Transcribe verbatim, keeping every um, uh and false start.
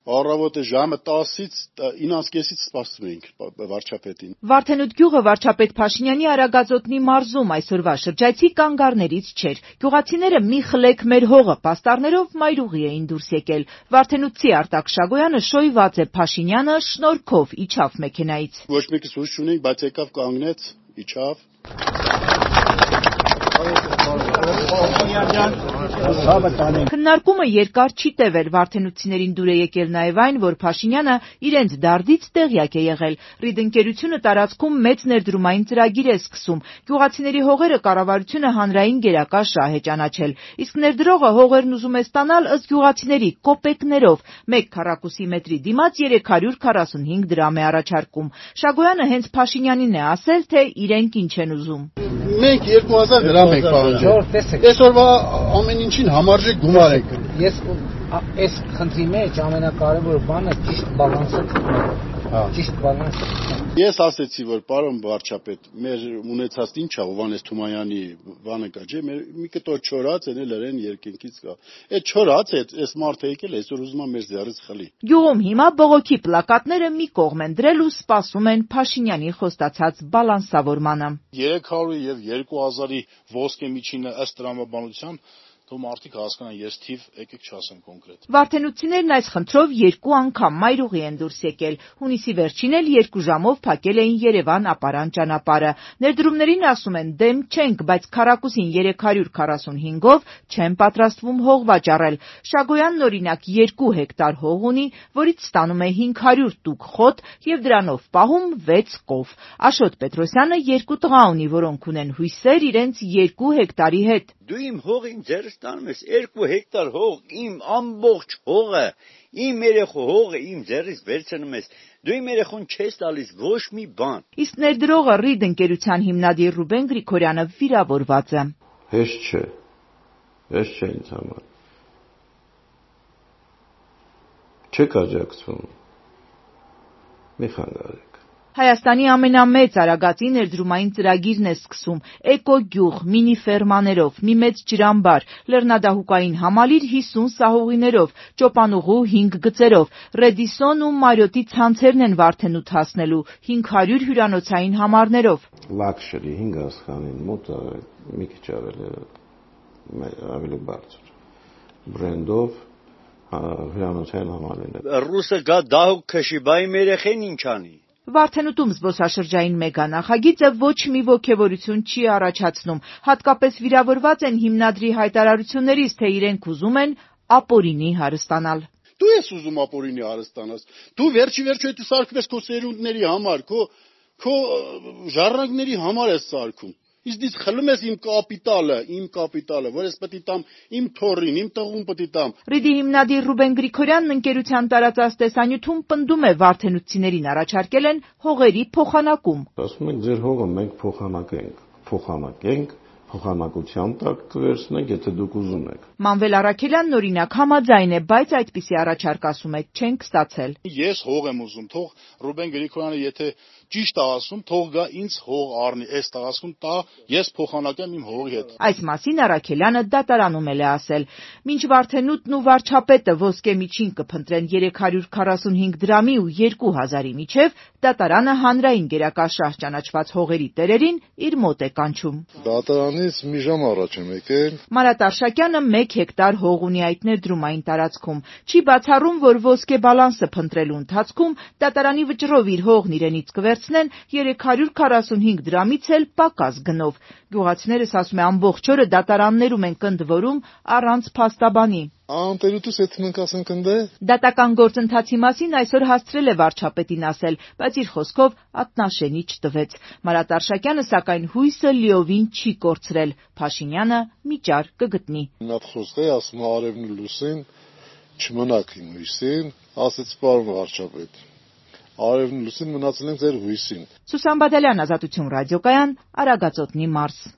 Առավոտը ժամը տասից իննսունից կեսից սպասում էինք վարչապետին։ Վարդենուտ գյուղը վարչապետ Փաշինյանի Արագածոտնի մարզում այսօրվա շրջայցի կանգառներից չէր։ Գյուղացիները մի խլեք մեր հողը պաստառներով մայրուղի էին դուրս եկել։ Վարդենուտցի Արտակ Շագոյանը շոյված է Փաշինյանը շնորհքով իջավ մեքենայից։ Ոչ մեկս հույս չունենք, բայց եկավ կանգնեց, իջավ։ Քննարկումը երկար չի տևել, վարդենուտցիներին դուր է եկել նաև այն, որ Փաշինյանը իրենց դարդից տեղյակ է եղել։ Ռիդ ընկերությունը տարածքում մեծ ներդրումային ծրագիր է սկսում։ Գյուղացիների հողերը կառավարությունը հանրային գերակա շահ է ճանաչել, իսկ ներդրողը հողերն ուզում է ստանալ ըստ գյուղացիների կոպեկներով, մեկ քառակուսի մետրի դիմաց երեք հարյուր քառասունհինգ դրամ է առաջարկում։ Շագոյանը հենց Փաշինյանին է ասել, թե իրենք ինչ են ուզում։ Մենք երկու հազար դրամ ենք պահանջել։ Այսօրվա ամեն ինչին համարժեք գումար ենք։ Ես այս խնդրի մեջ ամենակարևոր բանը ճիշտ բալանսը գտնել։ Ճիշտ բալանսը։ Ես ասեցի, որ պարոն վարչապետ, մեր ունեցած ինչ է Հովհաննես Թումանյանի բանը կա, չէ՞, մեր մի կտոր չորած են լրեն երկինքից կա։ Այդ չորած է, այս մարդը եկել, այսօր ուզում է մեր ձեռից խլի։ Գյուղում հիմա բողոքի պլակատները մի կողմ են դրել ու սպասում են Փաշինյանի խոստացած բալանսավորմանը։ երեք հարյուր եւ երկու հազարի ոսկե միջինը ըստ տրամաբանության Թող մարդիկ հասկանան, ես թիվ եկեք չասեմ կոնկրետ։ Վարդենուտցիներն այս խնդրով երկու անգամ մայրուղի են դուրս եկել։ Հունիսի վերջին էլ երկու ժամով փակել էին Երևան-Ապարան ճանապարհը։ Ներդրումներին ասում են դեմ չենք, բայց քառակուսին երեք հարյուր քառասունհինգով չեն պատրաստվում հող վաճառել։ Շագոյանն օրինակ երկու հեկտար հող ունի, որից ստանում է հինգ հարյուր տուկ խոտ եւ դրանով պահում վեց կով։ Աշոտ Պետրոսյանը երկու տղա ունի, որոնք ունեն հույսեր իրենց երկու հեկտարի հետ։ Դու իմ հողին ձեռս տանում ես, երկու հեկտար հող, իմ ամբողջ հողը, իմ երեխու հողը իմ ձեռից վերցնում ես, դու իմ երեխուն չես տալիս ոչ մի բան։ Իսկ ներդրողը Ռիդ ընկերության հիմնադիր Ռուբեն Գրիգորյանը վիրավորված է։ Հեշտ չէ, հեշտ չէ ինձ համար։ Չեք աջակցվում, մի խանգարեք։ Հայաստանի ամենամեծ Արագածի ներդրումային ծրագիրն է սկսում էկոգյուղ, մինի ֆերմաներով, մի մեծ ջրամբար, լեռնադահուկային համալիր հիսուն սահուղիներով, ճոպանուղու հինգ գծերով, Ռեդիսոն ու Մարիոտի ցանցերն են Վարդենուտ հասնելու, հինգ հարյուր հյուրանոցային համարներով։ Լաքշերի հինգ աստղանին մոտ մի քիչ ավելի բարձր բրենդով հյուրանոցային համալիրներ։ Ռուսը գա դահուկ քշի, բայ իմ երեխեն ինչ անի։ Վարդենուտում զբոսաշրջային մեգանախագիծը ոչ մի ոգևորություն չի առաջացնում, հատկապես վիրավորված են հիմնադրի հայտարարություններից, թե իրենք ուզում են ապօրինի հարստանալ։ Դու ես ուզում ապօրինի հարստանաս, դու վերջի վերջո այդ սարքվես քո սերունդների համար, քո քո ժառանգների համար ես սարքում։ Իսկ դից խլում ես իմ կապիտալը, իմ կապիտալը, որ ես պետք է տամ իմ թորին, իմ տղուն պետք է տամ։ Ռիդի հիմնադիր Ռուբեն Գրիգորյանն ընկերության տարածած տեսանյութում պնդում է վարդենուտցիներին առաջարկել են հողերի փոխանակում։ Ասում ենք ձեր հողը մենք փոխանակենք, փոխանակենք, փոխանակության տակ կվերցնենք, եթե դուք ուզում եք։ Մանվել Առաքելյանն օրինակ համաձայն է, բայց այդպիսի առաջարկ ասում է չենք ստացել։ Ես հող եմ ուզում, թող Ռուբեն Գրիգորյանը եթե ճիշտ է ասում, թող գա ինձ հող առնի, այս տղասուն տա, ես փոխանակեմ իմ հողի հետ։ Այս մասին Առաքելյանը դատարանում էլ է ասել։ Մինչ Վարդենուտն ու վարչապետը ոսկե միջին կփնտրեն երեք հարյուր քառասունհինգ դրամի ու երկու հազարի միջև, դատարանը հանրային գերակա շահ ճանաչված հողերի տերերին իր մոտ է կանչում։ Դատարանից մի ժամ առաջ եմ եկել։ Մարատ Արշակյանը մեկ հեկտար հող ունի այդ ներդրումային տարածքում։ Չի բացառում, որ ոսկե բալանսը փնտրելու ընթացքում դատարանի վճռով իր հողն իրենից կվերցնեն երեք հարյուր քառասունհինգ դրամից էլ պակաս գնով։ Գյուղացիներս ասում է ամբողջ օրը դատարաններում են կնդվորում առանց փաստաբանի։ Անտերուտուս եթե մենք ասենք ընդ է։ Դատական գործընթացի մասին այսօր հասցրել է վարչապետին ասել, բայց իր խոսքով ատնաշենի չտվեց։ Մարատ Արշակյանը սակայն հույսը լիովին չի կորցրել։ Փաշինյանը միջար կգտնի։ Նա խոսք է ասում արևն ու լուսին, չմնաք իմ հույսին, ասեց պարոն վարչապետ։ Արևն ու լուսին մնացել ենք ձեր հույսին։ Սուսան Բադալյան, Ազատություն ռադիոկայան, Արագածոտնի մարզ։